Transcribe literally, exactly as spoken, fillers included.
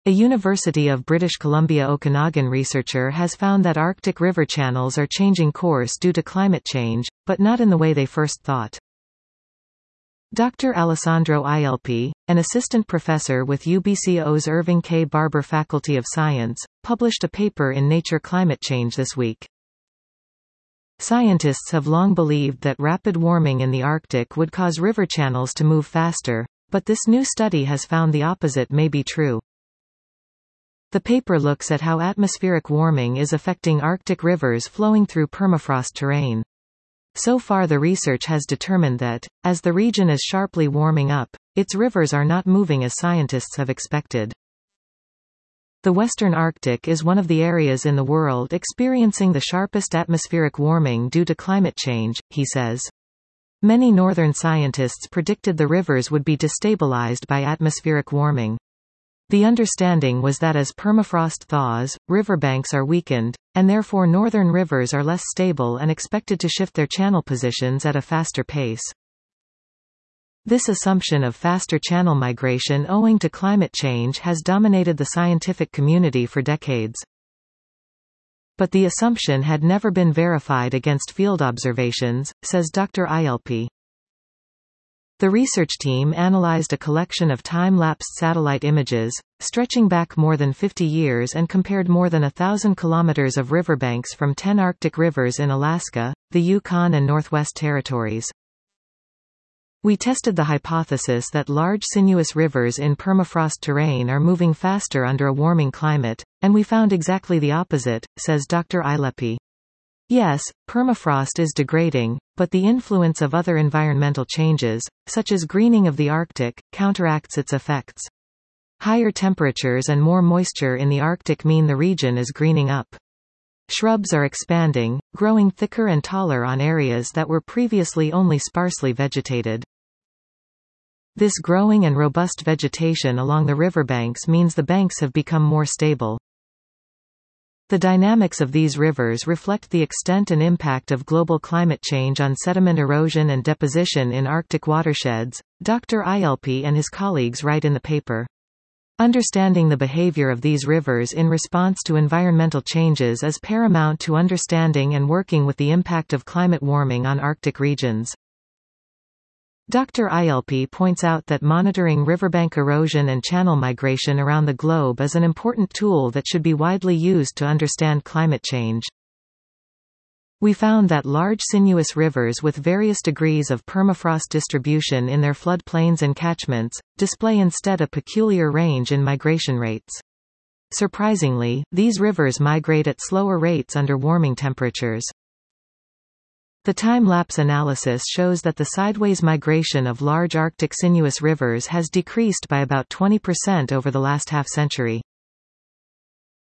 A University of British Columbia Okanagan researcher has found that Arctic river channels are changing course due to climate change, but not in the way they first thought. Doctor Alessandro Ielpi, an assistant professor with U B C O's Irving K. Barber Faculty of Science, published a paper in Nature Climate Change this week. Scientists have long believed that rapid warming in the Arctic would cause river channels to move faster, but this new study has found the opposite may be true. The paper looks at how atmospheric warming is affecting Arctic rivers flowing through permafrost terrain. So far the research has determined that, as the region is sharply warming up, its rivers are not moving as scientists have expected. The Western Arctic is one of the areas in the world experiencing the sharpest atmospheric warming due to climate change, he says. Many northern scientists predicted the rivers would be destabilized by atmospheric warming. The understanding was that as permafrost thaws, riverbanks are weakened, and therefore northern rivers are less stable and expected to shift their channel positions at a faster pace. This assumption of faster channel migration owing to climate change has dominated the scientific community for decades. But the assumption had never been verified against field observations, says Doctor Ielpi. The research team analyzed a collection of time-lapsed satellite images, stretching back more than fifty years and compared more than a thousand kilometers of riverbanks from ten Arctic rivers in Alaska, the Yukon and Northwest Territories. We tested the hypothesis that large sinuous rivers in permafrost terrain are moving faster under a warming climate, and we found exactly the opposite, says Doctor Ielpi. Yes, permafrost is degrading, but the influence of other environmental changes, such as greening of the Arctic, counteracts its effects. Higher temperatures and more moisture in the Arctic mean the region is greening up. Shrubs are expanding, growing thicker and taller on areas that were previously only sparsely vegetated. This growing and robust vegetation along the riverbanks means the banks have become more stable. The dynamics of these rivers reflect the extent and impact of global climate change on sediment erosion and deposition in Arctic watersheds, Doctor Ielpi and his colleagues write in the paper. Understanding the behavior of these rivers in response to environmental changes is paramount to understanding and working with the impact of climate warming on Arctic regions. Doctor Ielpi points out that monitoring riverbank erosion and channel migration around the globe is an important tool that should be widely used to understand climate change. We found that large sinuous rivers with various degrees of permafrost distribution in their floodplains and catchments, display instead a peculiar range in migration rates. Surprisingly, these rivers migrate at slower rates under warming temperatures. The time-lapse analysis shows that the sideways migration of large Arctic sinuous rivers has decreased by about twenty percent over the last half-century.